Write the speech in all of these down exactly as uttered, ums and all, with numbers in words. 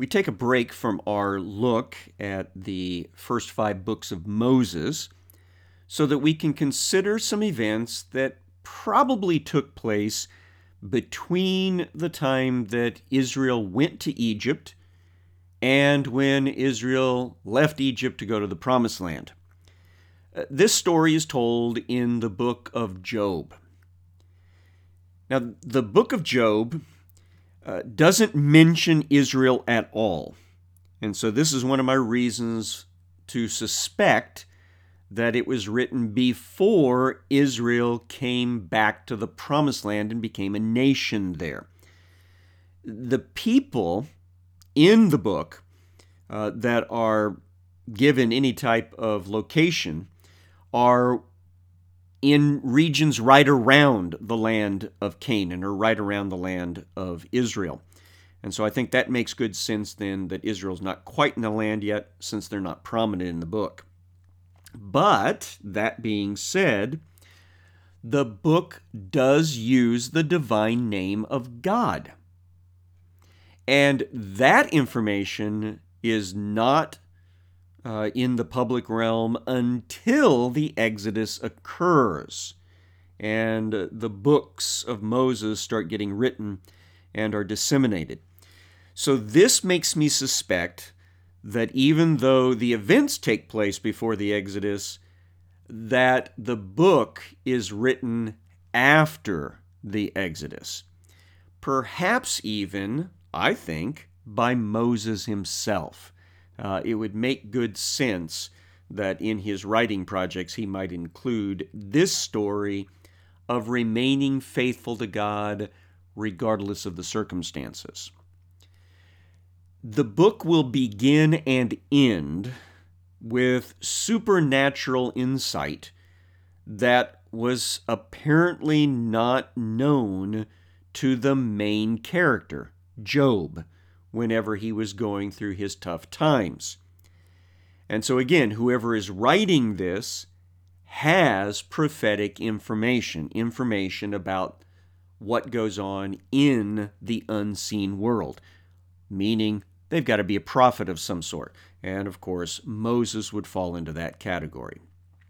we take a break from our look at the first five books of Moses so that we can consider some events that probably took place between the time that Israel went to Egypt and when Israel left Egypt to go to the Promised Land. Uh, This story is told in the book of Job. Now, the book of Job uh, doesn't mention Israel at all. And so this is one of my reasons to suspect that it was written before Israel came back to the Promised Land and became a nation there. The people in the book uh, that are given any type of location are in regions right around the land of Canaan or right around the land of Israel. And so I think that makes good sense then that Israel's not quite in the land yet, since they're not prominent in the book. But that being said, the book does use the divine name of God. And that information is not uh, in the public realm until the Exodus occurs and the books of Moses start getting written and are disseminated. So this makes me suspect that even though the events take place before the Exodus, that the book is written after the Exodus. Perhaps even, I think, by Moses himself. Uh, it would make good sense that in his writing projects he might include this story of remaining faithful to God regardless of the circumstances. The book will begin and end with supernatural insight that was apparently not known to the main character, Job, whenever he was going through his tough times. And so again, whoever is writing this has prophetic information, information about what goes on in the unseen world, meaning they've got to be a prophet of some sort. And of course, Moses would fall into that category.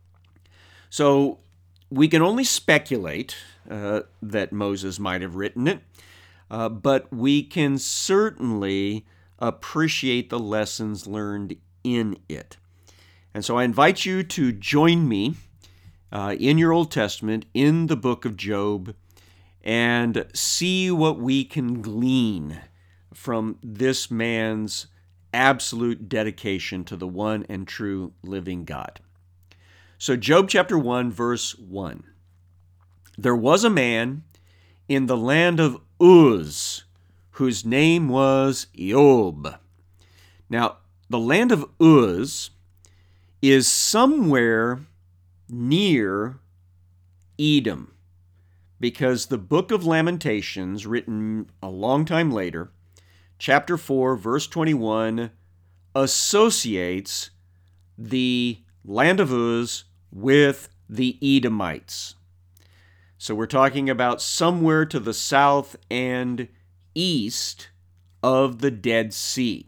So we can only speculate uh, that Moses might have written it, uh, but we can certainly appreciate the lessons learned in it. And so I invite you to join me uh, in your Old Testament, in the book of Job, and see what we can glean from this man's absolute dedication to the one and true living God. So Job chapter one, verse one. There was a man in the land of Uz, whose name was Job. Now, the land of Uz is somewhere near Edom, because the book of Lamentations, written a long time later, chapter four, verse twenty-one, associates the land of Uz with the Edomites. So we're talking about somewhere to the south and east of the Dead Sea.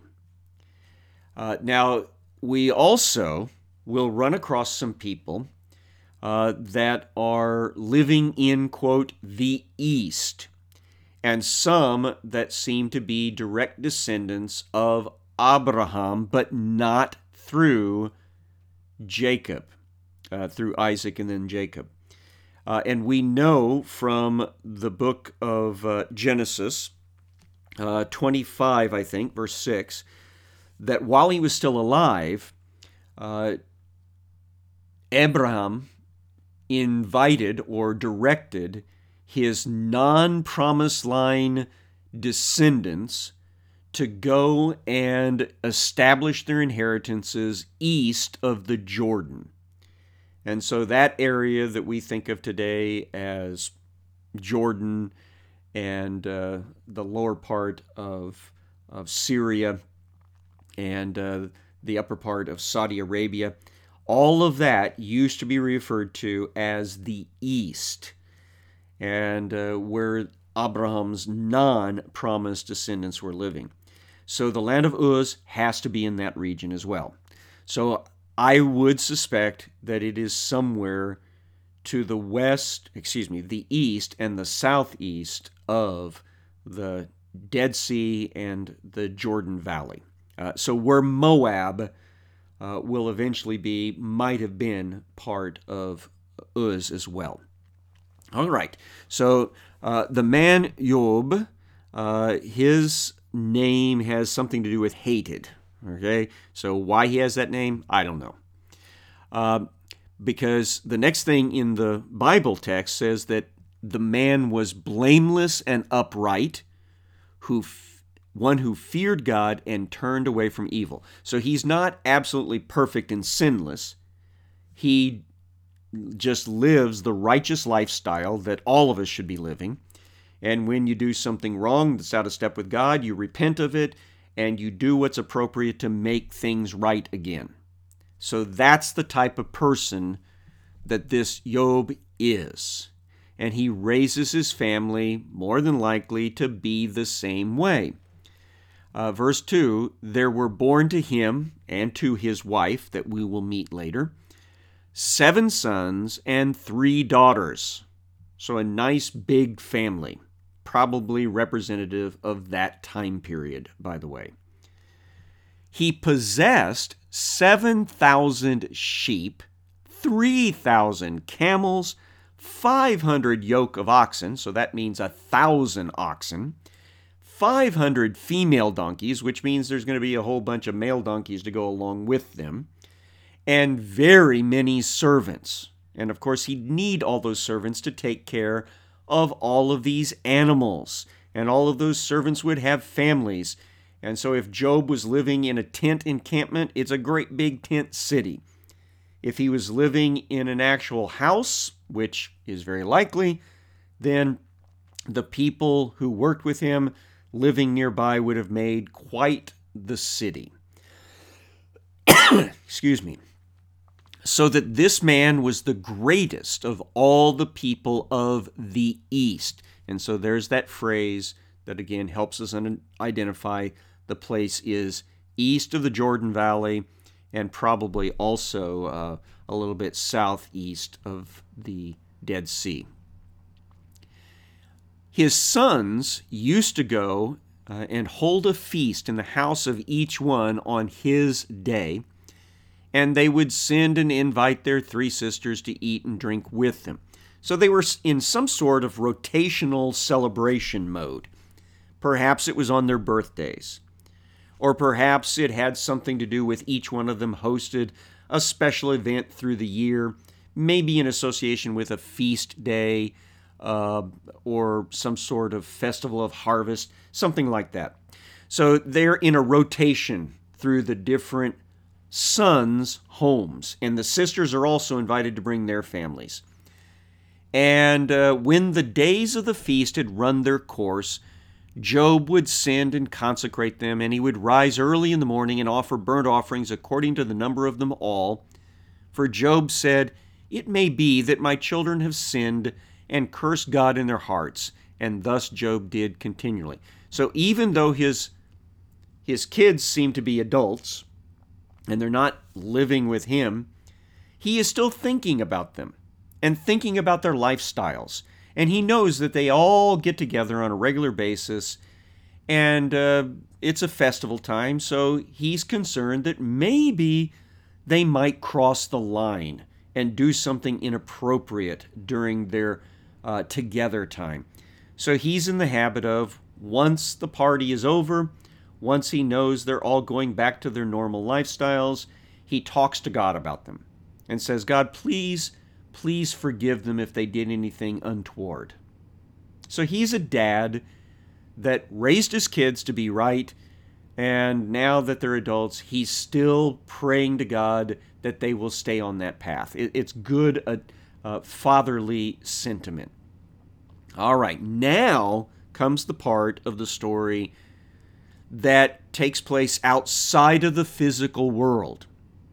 Uh, now, we also will run across some people uh, that are living in, quote, the east, and some that seem to be direct descendants of Abraham, but not through Jacob, uh, through Isaac and then Jacob. Uh, and we know from the book of uh, Genesis, uh, twenty-five, I think, verse six, that while he was still alive, uh, Abraham invited or directed his non-promised line descendants to go and establish their inheritances east of the Jordan. And so that area that we think of today as Jordan and uh, the lower part of, of Syria and uh, the upper part of Saudi Arabia, all of that used to be referred to as the East, and uh, where Abraham's non-promised descendants were living. So the land of Uz has to be in that region as well. So I would suspect that it is somewhere to the west, excuse me, the east and the southeast of the Dead Sea and the Jordan Valley. Uh, so where Moab uh, will eventually be, might have been part of Uz as well. All right, so uh, the man Job, uh, his name has something to do with hated. Okay, so why he has that name, I don't know. Uh, because the next thing in the Bible text says that the man was blameless and upright, who f- one who feared God and turned away from evil. So he's not absolutely perfect and sinless. He just lives the righteous lifestyle that all of us should be living. And when you do something wrong that's out of step with God, you repent of it, and you do what's appropriate to make things right again. So that's the type of person that this Job is. And he raises his family, more than likely, to be the same way. Uh, verse two, there were born to him and to his wife, that we will meet later, seven sons and three daughters. So a nice big family, probably representative of that time period, by the way. He possessed seven thousand sheep, three thousand camels, five hundred yoke of oxen, so that means a thousand oxen, five hundred female donkeys, which means there's going to be a whole bunch of male donkeys to go along with them, and very many servants. And of course, he'd need all those servants to take care of all of these animals. And all of those servants would have families. And so if Job was living in a tent encampment, it's a great big tent city. If he was living in an actual house, which is very likely, then the people who worked with him living nearby would have made quite the city. Excuse me. So that this man was the greatest of all the people of the East. And so there's that phrase that again helps us identify the place is east of the Jordan Valley and probably also uh, a little bit southeast of the Dead Sea. His sons used to go uh, and hold a feast in the house of each one on his day, and they would send and invite their three sisters to eat and drink with them. So they were in some sort of rotational celebration mode. Perhaps it was on their birthdays. Or perhaps it had something to do with each one of them hosted a special event through the year, maybe in association with a feast day uh, or some sort of festival of harvest, something like that. So they're in a rotation through the different sons' homes, and the sisters are also invited to bring their families. And uh, when the days of the feast had run their course, Job would send and consecrate them, and he would rise early in the morning and offer burnt offerings according to the number of them all. For Job said, "It may be that my children have sinned and cursed God in their hearts," and thus Job did continually. So even though his, his kids seem to be adults, and they're not living with him, he is still thinking about them and thinking about their lifestyles. And he knows that they all get together on a regular basis, and uh, it's a festival time, so he's concerned that maybe they might cross the line and do something inappropriate during their uh, together time. So he's in the habit of, once the party is over, once he knows they're all going back to their normal lifestyles, he talks to God about them and says, "God, please Please forgive them if they did anything untoward." So he's a dad that raised his kids to be right, and now that they're adults, he's still praying to God that they will stay on that path. It's good, uh, uh, fatherly sentiment. All right, now comes the part of the story that takes place outside of the physical world.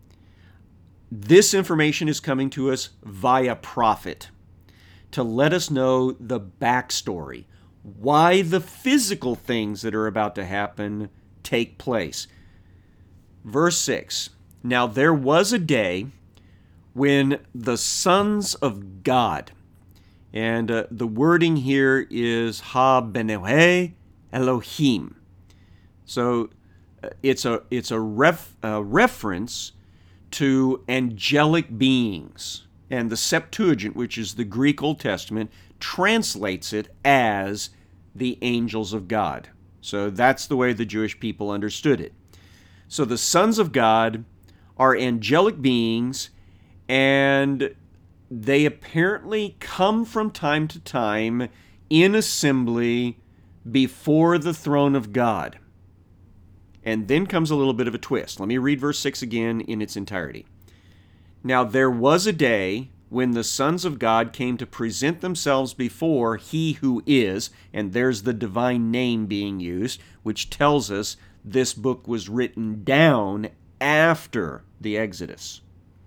This information is coming to us via prophet to let us know the backstory, why the physical things that are about to happen take place. Verse six, now there was a day when the sons of God, and uh, the wording here is Ha Benehe Elohim. So uh, it's a it's a, ref, a reference to angelic beings. And the Septuagint, which is the Greek Old Testament, translates it as the angels of God. So that's the way the Jewish people understood it. So the sons of God are angelic beings, and they apparently come from time to time in assembly before the throne of God. And then comes a little bit of a twist. Let me read verse six again in its entirety. Now there was a day when the sons of God came to present themselves before He who is, and there's the divine name being used, which tells us this book was written down after the Exodus.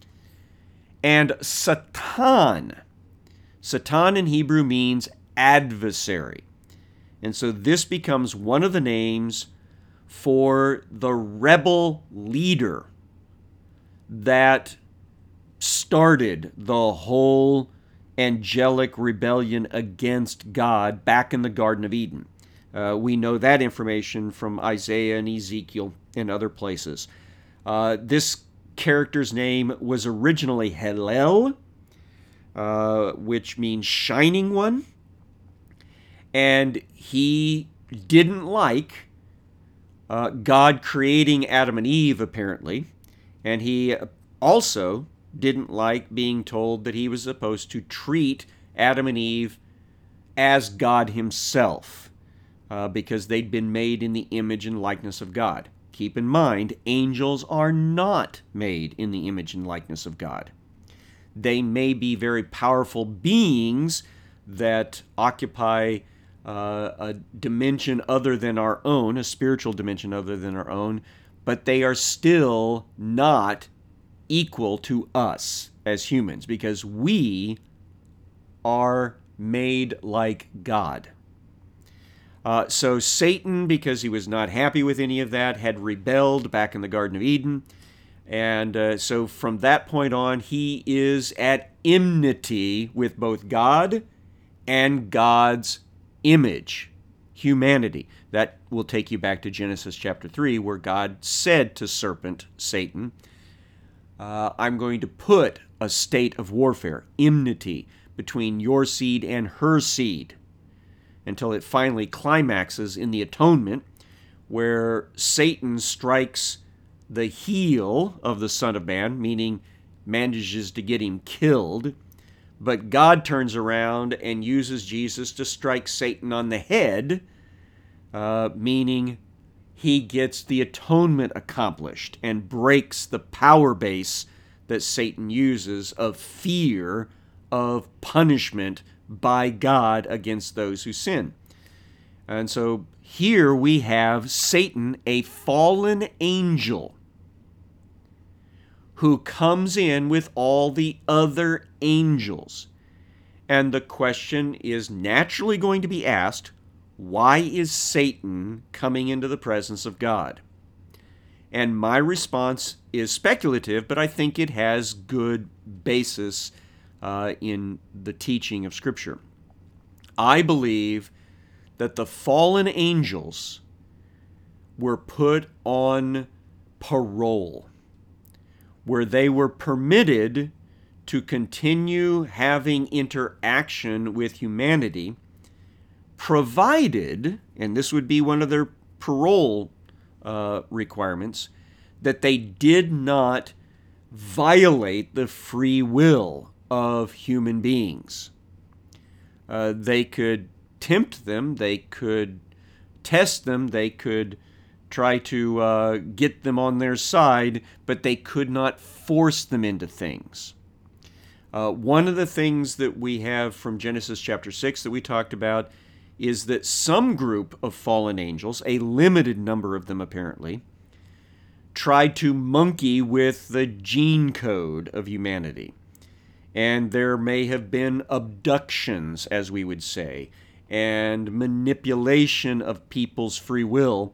And Satan, Satan in Hebrew means adversary. And so this becomes one of the names for the rebel leader that started the whole angelic rebellion against God back in the Garden of Eden. Uh, we know that information from Isaiah and Ezekiel and other places. Uh, this character's name was originally Hillel, uh, which means shining one. And he didn't like uh, God creating Adam and Eve, apparently. And he also didn't like being told that he was supposed to treat Adam and Eve as God himself, uh, because they'd been made in the image and likeness of God. Keep in mind, angels are not made in the image and likeness of God. They may be very powerful beings that occupy uh, a dimension other than our own, a spiritual dimension other than our own, but they are still not equal to us as humans, because we are made like God. Uh, so Satan, because he was not happy with any of that, had rebelled back in the Garden of Eden. And uh, so from that point on, he is at enmity with both God and God's image, humanity. That will take you back to Genesis chapter three, where God said to serpent, Satan, uh, I'm going to put a state of warfare, enmity, between your seed and her seed, until it finally climaxes in the atonement, where Satan strikes the heel of the Son of Man, meaning manages to get him killed, but God turns around and uses Jesus to strike Satan on the head, uh, meaning he gets the atonement accomplished and breaks the power base that Satan uses of fear of punishment by God against those who sin. And so here we have Satan, a fallen angel, who comes in with all the other angels. And the question is naturally going to be asked, why is Satan coming into the presence of God? And my response is speculative, but I think it has good basis uh, in the teaching of Scripture. I believe that the fallen angels were put on parole, where they were permitted to continue having interaction with humanity, provided, and this would be one of their parole uh, requirements, that they did not violate the free will of human beings. Uh, they could tempt them, they could test them, they could try to uh, get them on their side, but they could not force them into things. Uh, one of the things that we have from Genesis chapter six that we talked about is that some group of fallen angels, a limited number of them apparently, tried to monkey with the gene code of humanity. And there may have been abductions, as we would say, and manipulation of people's free will.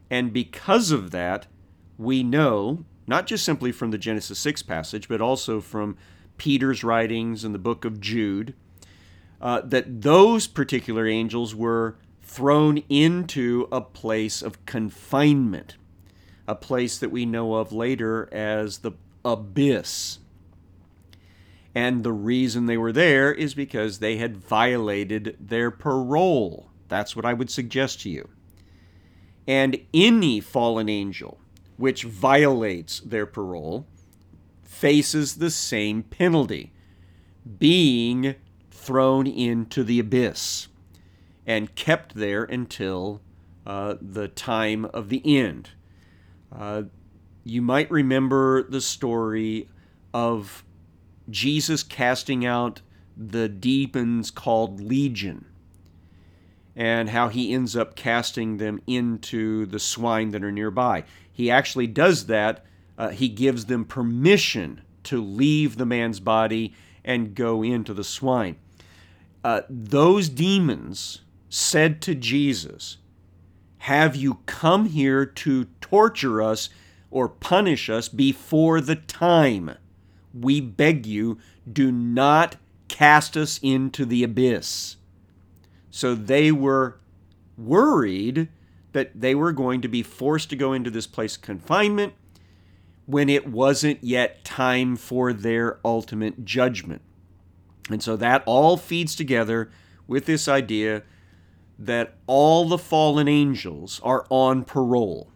And because of that, we know, not just simply from the Genesis six passage, but also from Peter's writings and the book of Jude, uh, that those particular angels were thrown into a place of confinement, a place that we know of later as the abyss. And the reason they were there is because they had violated their parole. That's what I would suggest to you. And any fallen angel which violates their parole faces the same penalty, being thrown into the abyss and kept there until uh, the time of the end. Uh, you might remember the story of Jesus casting out the demons called Legion, and how he ends up casting them into the swine that are nearby. He actually does that. Uh, he gives them permission to leave the man's body and go into the swine. Uh, those demons said to Jesus, "Have you come here to torture us or punish us before the time? We beg you, do not cast us into the abyss." So they were worried that they were going to be forced to go into this place of confinement when it wasn't yet time for their ultimate judgment. And so that all feeds together with this idea that all the fallen angels are on parole.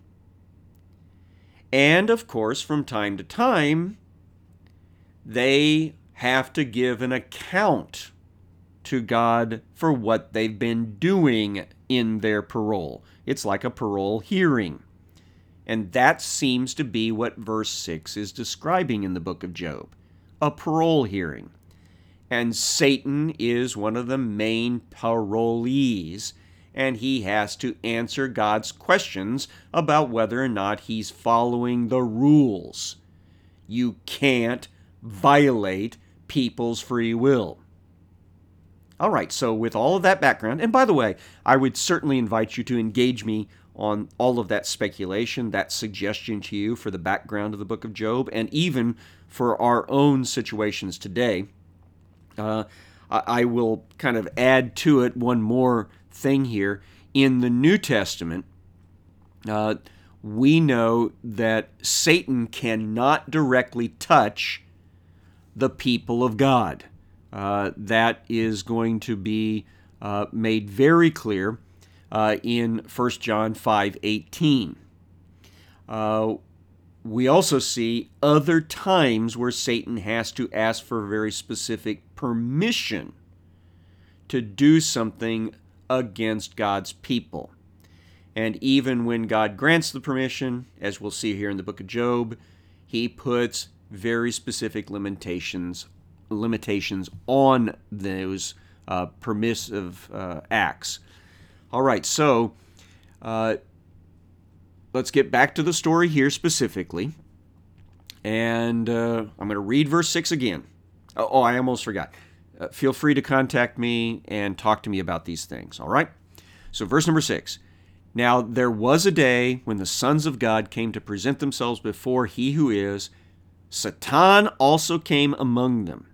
And of course, from time to time, they have to give an account to God for what they've been doing in their parole. It's like a parole hearing. And that seems to be what verse six is describing in the book of Job, a parole hearing. And Satan is one of the main parolees, and he has to answer God's questions about whether or not he's following the rules. You can't violate people's free will. All right, so with all of that background, and by the way, I would certainly invite you to engage me on all of that speculation, that suggestion to you for the background of the book of Job, and even for our own situations today. Uh, I will kind of add to it one more thing here. In the New Testament, uh, we know that Satan cannot directly touch the people of God. Uh, that is going to be uh, made very clear uh, in First John five eighteen. Uh, we also see other times where Satan has to ask for very specific permission to do something against God's people. And even when God grants the permission, as we'll see here in the book of Job, he puts very specific limitations limitations on those uh, permissive uh, acts. All right, so uh, let's get back to the story here specifically. And uh, I'm going to read verse six again. Oh, oh I almost forgot. Uh, feel free to contact me and talk to me about these things, all right? So verse number six. Now there was a day when the sons of God came to present themselves before he who is. Satan also came among them.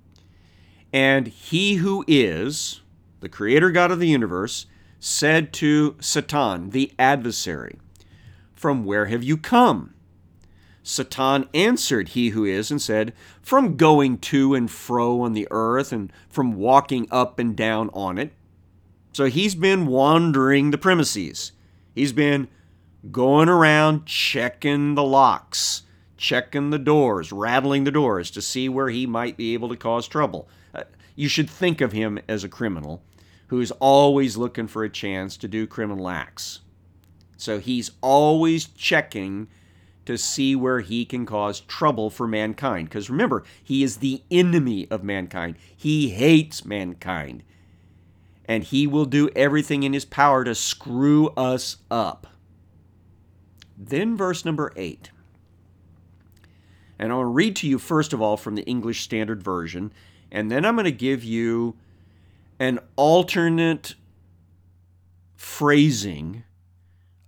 And he who is, the creator God of the universe, said to Satan, the adversary, "From where have you come?" Satan answered he who is and said, "From going to and fro on the earth and from walking up and down on it." So he's been wandering the premises. He's been going around checking the locks, checking the doors, rattling the doors to see where he might be able to cause trouble. Uh, you should think of him as a criminal who's always looking for a chance to do criminal acts. So he's always checking to see where he can cause trouble for mankind. Because remember, he is the enemy of mankind. He hates mankind. And he will do everything in his power to screw us up. Then verse number eight. And I'll read to you first of all from the English Standard Version, and then I'm going to give you an alternate phrasing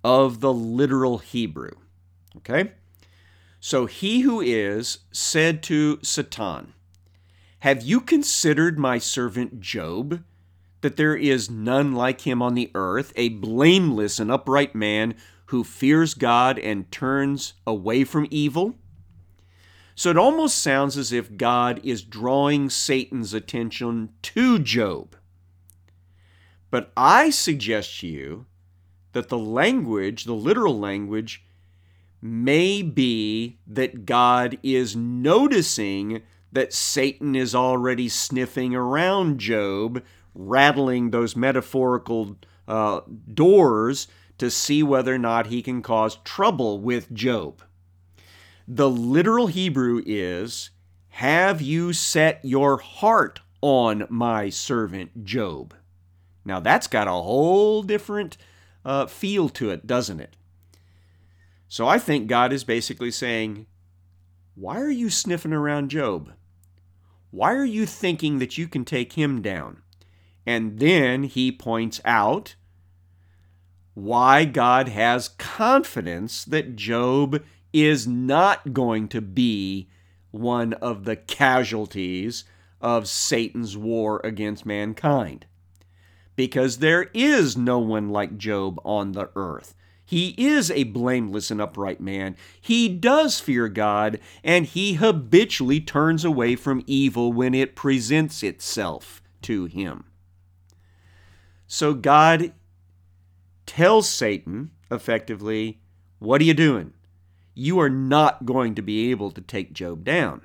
of the literal Hebrew. Okay? So he who is said to Satan, "Have you considered my servant Job, that there is none like him on the earth, a blameless and upright man who fears God and turns away from evil?" So it almost sounds as if God is drawing Satan's attention to Job. But I suggest to you that the language, the literal language, may be that God is noticing that Satan is already sniffing around Job, rattling those metaphorical uh, doors to see whether or not he can cause trouble with Job. The literal Hebrew is, "Have you set your heart on my servant Job?" Now that's got a whole different uh, feel to it, doesn't it? So I think God is basically saying, why are you sniffing around Job? Why are you thinking that you can take him down? And then he points out why God has confidence that Job is not going to be one of the casualties of Satan's war against mankind. Because there is no one like Job on the earth. He is a blameless and upright man. He does fear God, and he habitually turns away from evil when it presents itself to him. So God tells Satan, effectively, what are you doing? You are not going to be able to take Job down.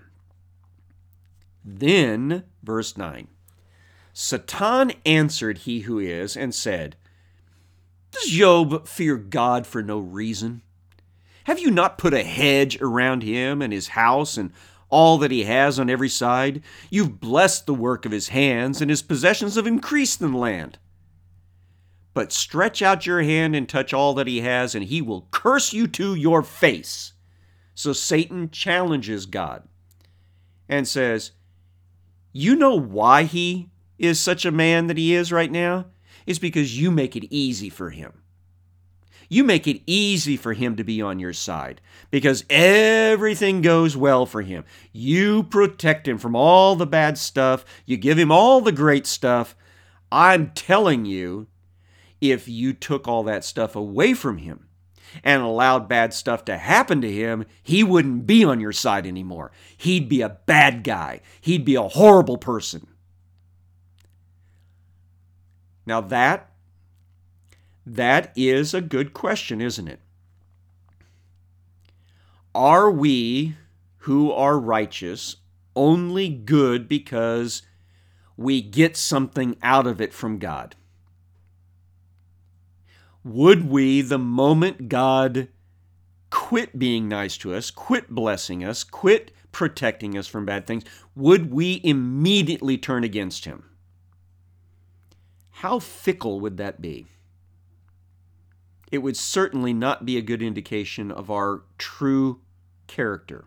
Then, verse nine, Satan answered he who is and said, "Does Job fear God for no reason? Have you not put a hedge around him and his house and all that he has on every side? You've blessed the work of his hands, and his possessions have increased in the land. But stretch out your hand and touch all that he has, and he will curse you to your face." So Satan challenges God and says, you know why he is such a man that he is right now? It's because you make it easy for him. You make it easy for him to be on your side because everything goes well for him. You protect him from all the bad stuff. You give him all the great stuff. I'm telling you, if you took all that stuff away from him and allowed bad stuff to happen to him, he wouldn't be on your side anymore. He'd be a bad guy. He'd be a horrible person. Now that, that is a good question, isn't it? Are we who are righteous only good because we get something out of it from God? Would we, the moment God quit being nice to us, quit blessing us, quit protecting us from bad things, would we immediately turn against him? How fickle would that be? It would certainly not be a good indication of our true character.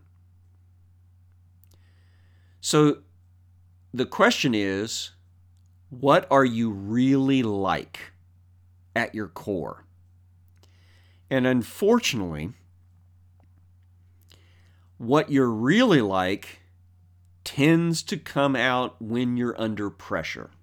So the question is, what are you really like at your core? And unfortunately, what you're really like tends to come out when you're under pressure,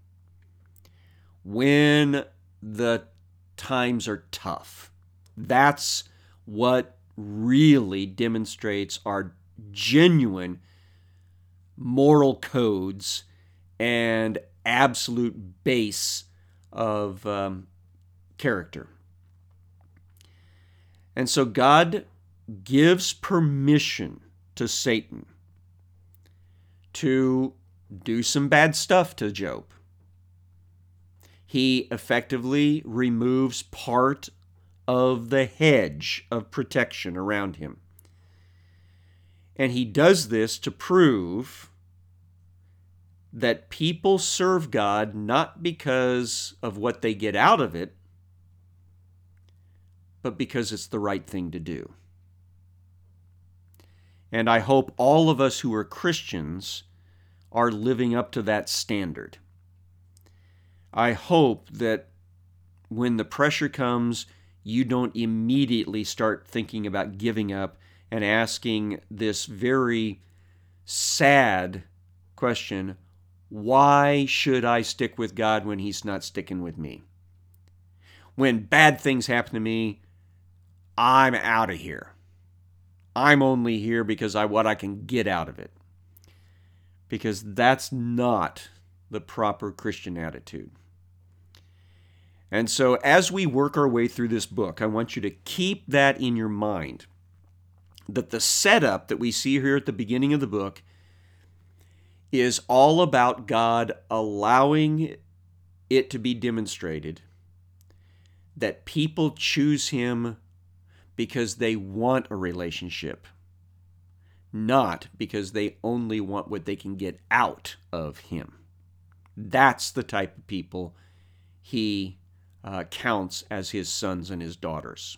when the times are tough. That's what really demonstrates our genuine moral codes and absolute base of um, character. And so God gives permission to Satan to do some bad stuff to Job. He effectively removes part of the hedge of protection around him. And he does this to prove that people serve God not because of what they get out of it, but because it's the right thing to do. And I hope all of us who are Christians are living up to that standard. I hope that when the pressure comes, you don't immediately start thinking about giving up and asking this very sad question, why should I stick with God when He's not sticking with me? When bad things happen to me, I'm out of here. I'm only here because I what I can get out of it. Because that's not the proper Christian attitude. And so as we work our way through this book, I want you to keep that in your mind, that the setup that we see here at the beginning of the book is all about God allowing it to be demonstrated that people choose Him because they want a relationship, not because they only want what they can get out of Him. That's the type of people He uh, counts as His sons and His daughters.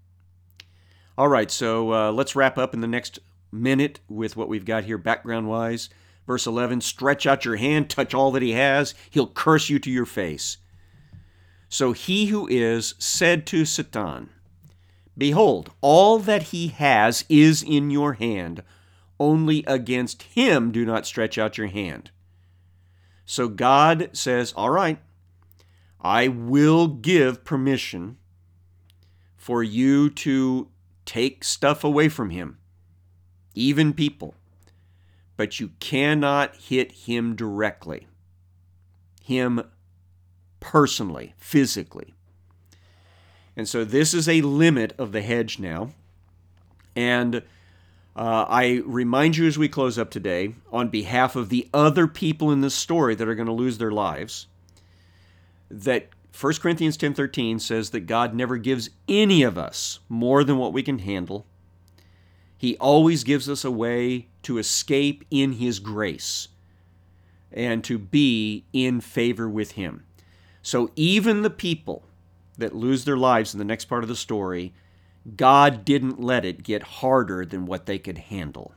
All right, so uh, let's wrap up in the next minute with what we've got here background-wise. Verse eleven, stretch out your hand, touch all that He has, He'll curse you to your face. So he who is said to Satan, behold, all that he has is in your hand, only against him do not stretch out your hand. So God says, all right, I will give permission for you to take stuff away from him, even people, but you cannot hit him directly, him personally, physically. And so this is a limit of the hedge now. And uh, I remind you as we close up today, on behalf of the other people in this story that are going to lose their lives, that First Corinthians ten thirteen says that God never gives any of us more than what we can handle. He always gives us a way to escape in His grace and to be in favor with Him. So even the people that lose their lives in the next part of the story, God didn't let it get harder than what they could handle.